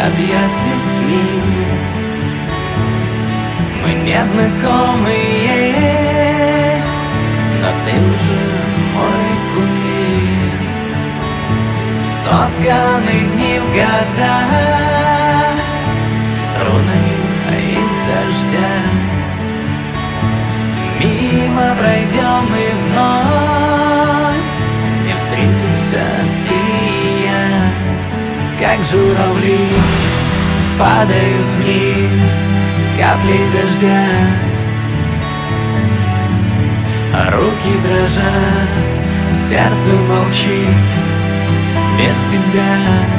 объят весь мир. Мы незнакомые, но ты уже мой кумир. Сотканы дни в года струнами из дождя. Мимо пройдем и вновь не встретимся ты и я. Как журавли падают вниз капли дождя. Руки дрожат, сердце молчит без тебя.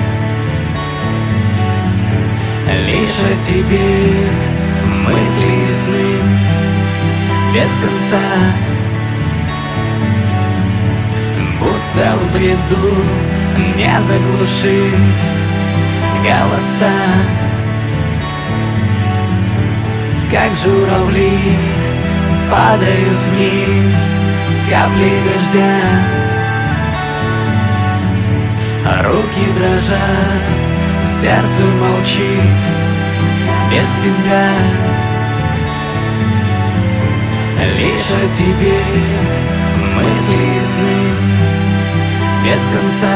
Лишь о тебе мысли и сны без конца. Будто в бреду не заглушить голоса. Как журавли падают вниз капли дождя. Руки дрожат, сердце молчит без тебя. Лишь о тебе мысли и сны без конца.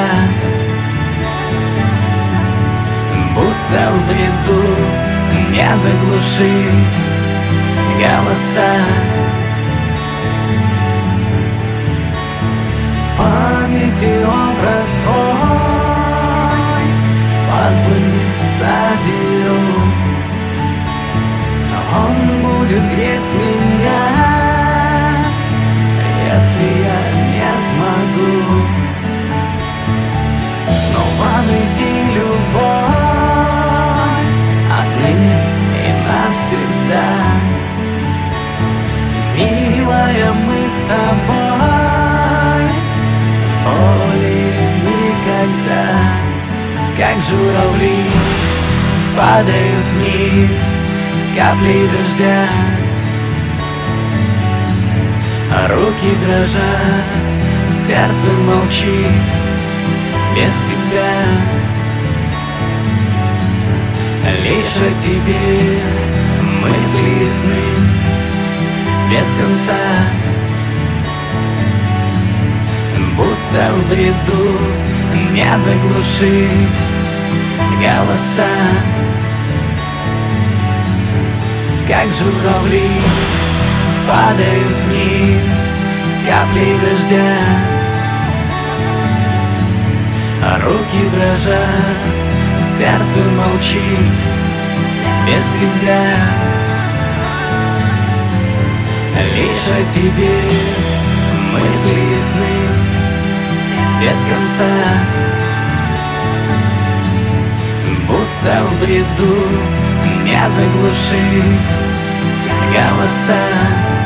Будто в бреду не заглушить голоса. В памяти образ твой пазлами соберу. Он будет греть меня, если я не смогу снова найти любовь отныне и навсегда. Милая, мы с тобой более никогда. Как журавли падают вниз капли дождя. Руки дрожат, сердце молчит без тебя. Лишь о тебе мысли и сны без конца. Будто в бреду не заглушить голоса. Как журавли падают вниз капли дождя. Руки дрожат, сердце молчит без тебя. Лишь о тебе мысли и сны без конца. Будто в бреду не заглушить голоса.